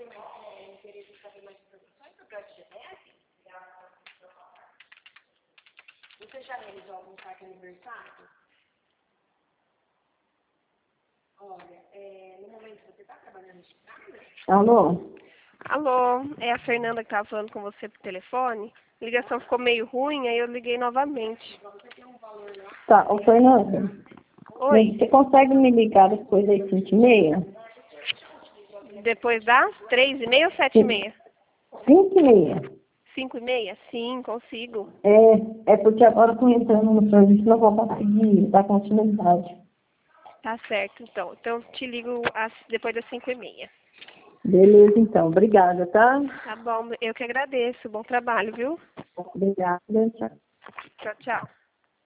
Querer saber mais informações sobre o GDF? Você já realizou algum saque aniversário? Olha, no momento você está trabalhando de casa? Alô? Alô, é a Fernanda que estava falando com você por telefone. A ligação ficou meio ruim, aí eu liguei novamente. Tá, ô Fernanda. Oi, Você consegue me ligar depois das 5h30? depois das 3h30 ou 7h30? 5h30. 5h30? Sim, consigo. É porque agora eu tô entrando no serviço, não vou conseguir dar continuidade. Tá certo, então. Então te ligo depois das 5h30. Beleza, então. Obrigada, tá? Tá bom, eu que agradeço. Bom trabalho, viu? Obrigada. Tchau. Tchau, tchau.